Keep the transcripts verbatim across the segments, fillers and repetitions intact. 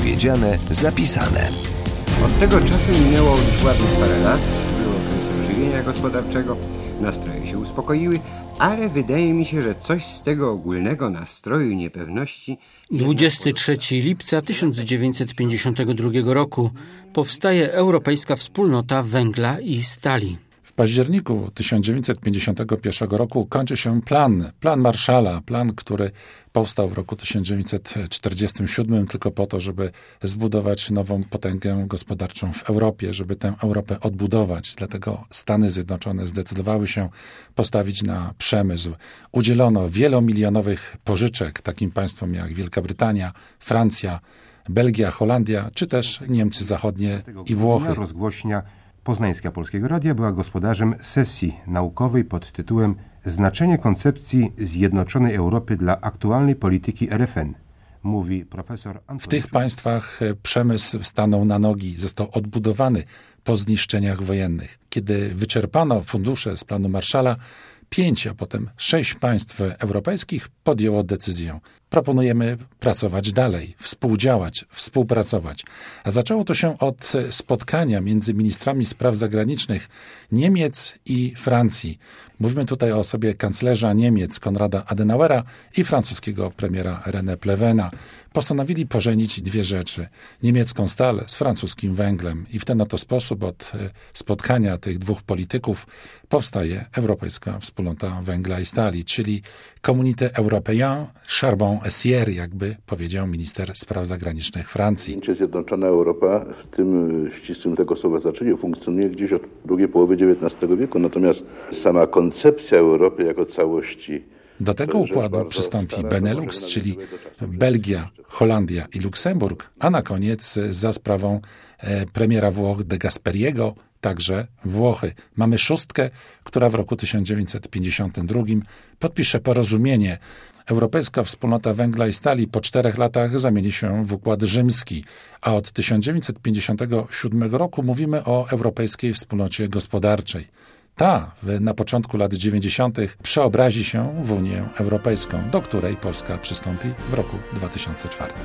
Powiedziane, zapisane. Od tego czasu minęło już ładnych parę lat, było okres ożywienia gospodarczego, nastroje się uspokoiły, ale wydaje mi się, że coś z tego ogólnego nastroju niepewności... dwudziestego trzeciego lipca tysiąc dziewięćset pięćdziesiątego drugiego roku powstaje Europejska Wspólnota Węgla i Stali. W październiku tysiąc dziewięćset pięćdziesiątego pierwszego roku kończy się plan, plan Marshalla, plan, który powstał w roku tysiąc dziewięćset czterdziestym siódmym tylko po to, żeby zbudować nową potęgę gospodarczą w Europie, żeby tę Europę odbudować. Dlatego Stany Zjednoczone zdecydowały się postawić na przemysł. Udzielono wielomilionowych pożyczek takim państwom jak Wielka Brytania, Francja, Belgia, Holandia, czy też Niemcy Zachodnie i Włochy. Rozgłośnia Poznańska Polskiego Radia była gospodarzem sesji naukowej pod tytułem Znaczenie koncepcji zjednoczonej Europy dla aktualnej polityki R F N. Mówi profesor Antoni. W tych państwach przemysł stanął na nogi, został odbudowany po zniszczeniach wojennych. Kiedy wyczerpano fundusze z planu Marshalla, pięć, a potem sześć państw europejskich podjęło decyzję. Proponujemy pracować dalej, współdziałać, współpracować. A zaczęło to się od spotkania między ministrami spraw zagranicznych Niemiec i Francji. Mówimy tutaj o osobie kanclerza Niemiec Konrada Adenauera i francuskiego premiera René Plevena. Postanowili pożenić dwie rzeczy. Niemiecką stal z francuskim węglem. I w ten oto sposób od spotkania tych dwóch polityków powstaje Europejska Wspólnota Węgla i Stali, czyli Communauté Européenne Charbon Acier, jakby powiedział minister spraw zagranicznych Francji. Zjednoczona Europa w tym ścisłym tego słowa znaczeniu funkcjonuje gdzieś od drugiej połowy dziewiętnastego wieku, natomiast sama koncepcja Europy jako całości. Do tego układu przystąpi Benelux, czyli Belgia, Holandia i Luksemburg, a na koniec za sprawą premiera Włoch de Gasperiego także Włochy. Mamy szóstkę, która w roku tysiąc dziewięćset pięćdziesiątym drugim podpisze porozumienie. Europejska Wspólnota Węgla i Stali po czterech latach zamieni się w układ rzymski, a od tysiąc dziewięćset pięćdziesiątego siódmego roku mówimy o Europejskiej Wspólnocie Gospodarczej. Ta na początku lat dziewięćdziesiątych przeobrazi się w Unię Europejską, do której Polska przystąpi w roku dwa tysiące czwartym.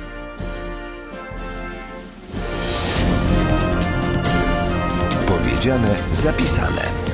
Powiedziane, zapisane.